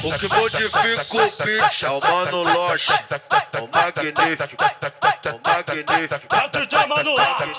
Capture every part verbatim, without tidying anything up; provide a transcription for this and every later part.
O que modifica o beat é o Mano Loche, o magnífico, o magnífico. É o D J Mano Loche.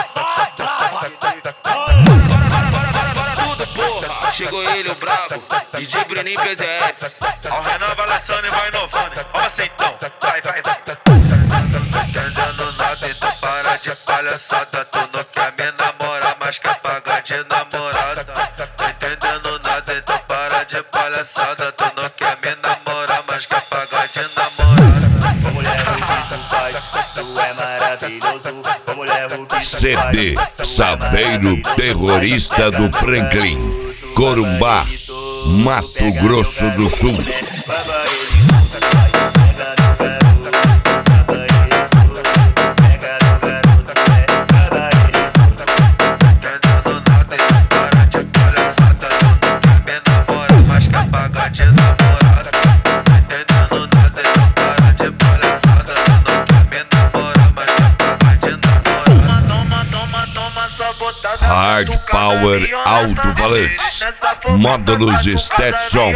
Tudo, porra, chegou ele, o brabo, D J Bruninho P Z S. Ó o Renan balançando e vai inovando. Ó você então, vai, vai, vai. Entendendo nada, então para de palhaçada. Tu não quer me namorar, mas quer pagar de namorada. Entendendo nada, então para de palhaçada. Tu não quer me namorar, mas quer pagar de namorada. Ô mulher, o que tu faz, isso é maravilhoso. Ô mulher, o que tu C faz, D Saveiro Terrorista do Franklin, Corumbá, Mato Grosso do Sul. Hard Power Alto-Falantes, módulos Stetson.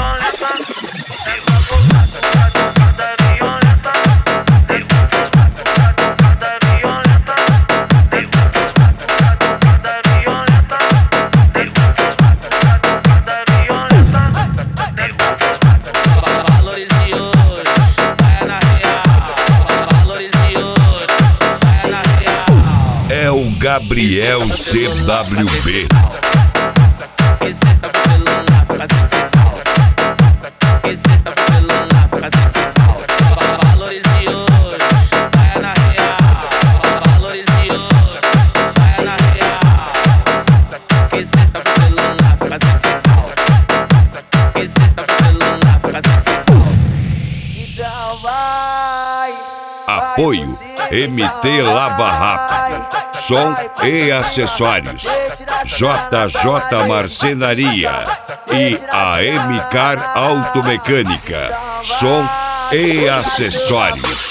É o Gabriel C W B. Que cesta pro celular, fica sem sinal. Que cesta pro celular, fica sem sinal. Valorize hoje, vai na real. Valorize hoje, vai na real. Que cesta pro celular, fica sem sinal. Que cesta pro celular, fica sem sinal. Então vai. Apoio M T Lava Rápido, som e acessórios, J J Marcenaria e a M Car Automecânica, som e acessórios.